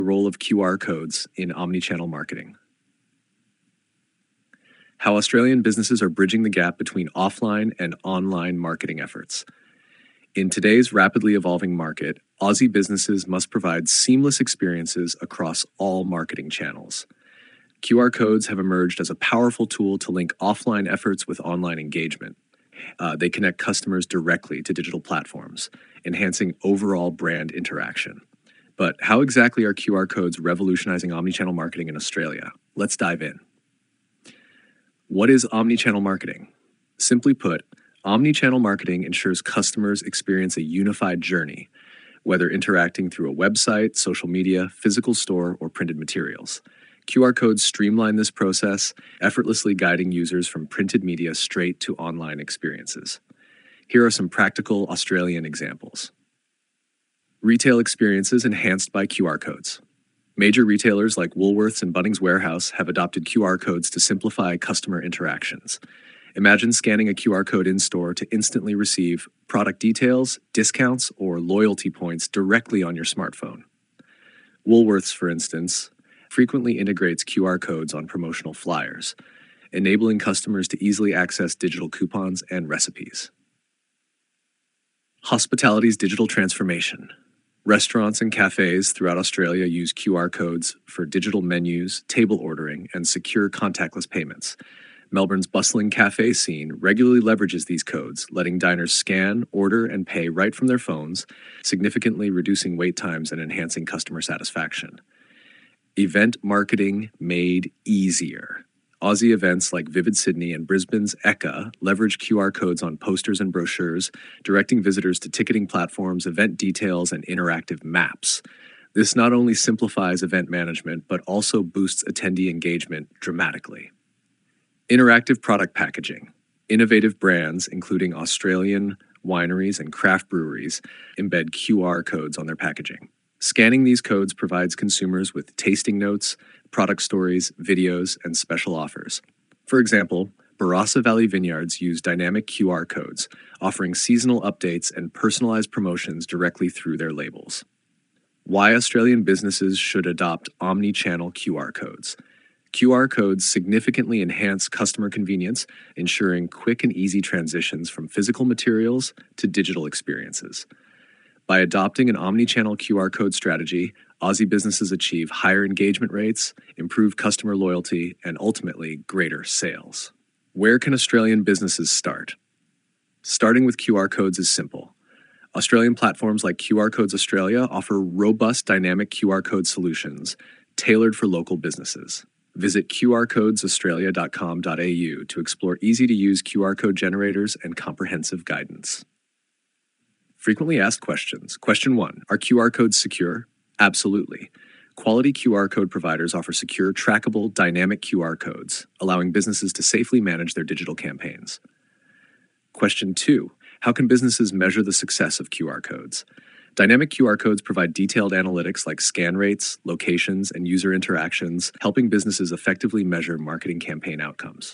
The role of QR codes in omnichannel marketing. How Australian businesses are bridging the gap between offline and online marketing efforts. In today's rapidly evolving market, Aussie businesses must provide seamless experiences across all marketing channels. QR codes have emerged as a powerful tool to link offline efforts with online engagement. They connect customers directly to digital platforms, enhancing overall brand interaction. But how exactly are QR codes revolutionizing omnichannel marketing in Australia? Let's dive in. What is omnichannel marketing? Simply put, omnichannel marketing ensures customers experience a unified journey, whether interacting through a website, social media, physical store, or printed materials. QR codes streamline this process, effortlessly guiding users from printed media straight to online experiences. Here are some practical Australian examples. Retail experiences enhanced by QR codes. Major retailers like Woolworths and Bunnings Warehouse have adopted QR codes to simplify customer interactions. Imagine scanning a QR code in-store to instantly receive product details, discounts, or loyalty points directly on your smartphone. Woolworths, for instance, frequently integrates QR codes on promotional flyers, enabling customers to easily access digital coupons and recipes. Hospitality's digital transformation. Restaurants and cafes throughout Australia use QR codes for digital menus, table ordering, and secure contactless payments. Melbourne's bustling cafe scene regularly leverages these codes, letting diners scan, order, and pay right from their phones, significantly reducing wait times and enhancing customer satisfaction. Event marketing made easier. Aussie events like Vivid Sydney and Brisbane's Ekka leverage QR codes on posters and brochures, directing visitors to ticketing platforms, event details, and interactive maps. This not only simplifies event management, but also boosts attendee engagement dramatically. Interactive product packaging. Innovative brands, including Australian wineries and craft breweries, embed QR codes on their packaging. Scanning these codes provides consumers with tasting notes, product stories, videos, and special offers. For example, Barossa Valley Vineyards use dynamic QR codes, offering seasonal updates and personalized promotions directly through their labels. Why Australian businesses should adopt omni-channel QR codes. QR codes significantly enhance customer convenience, ensuring quick and easy transitions from physical materials to digital experiences. By adopting an omni-channel QR code strategy, Aussie businesses achieve higher engagement rates, improved customer loyalty, and ultimately greater sales. Where can Australian businesses start? Starting with QR codes is simple. Australian platforms like QR Codes Australia offer robust dynamic QR code solutions tailored for local businesses. Visit qrcodesaustralia.com.au to explore easy-to-use QR code generators and comprehensive guidance. Frequently asked questions. Question 1. Are QR codes secure? Absolutely. Quality QR code providers offer secure, trackable, dynamic QR codes, allowing businesses to safely manage their digital campaigns. Question 2. How can businesses measure the success of QR codes? Dynamic QR codes provide detailed analytics like scan rates, locations, and user interactions, helping businesses effectively measure marketing campaign outcomes.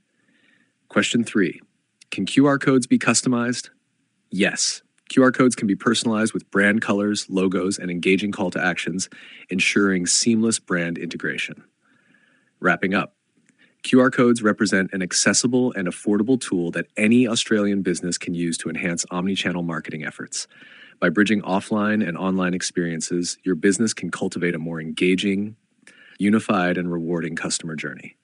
Question 3. Can QR codes be customized? Yes. QR codes can be personalized with brand colors, logos, and engaging call to actions, ensuring seamless brand integration. Wrapping up, QR codes represent an accessible and affordable tool that any Australian business can use to enhance omnichannel marketing efforts. By bridging offline and online experiences, your business can cultivate a more engaging, unified, and rewarding customer journey.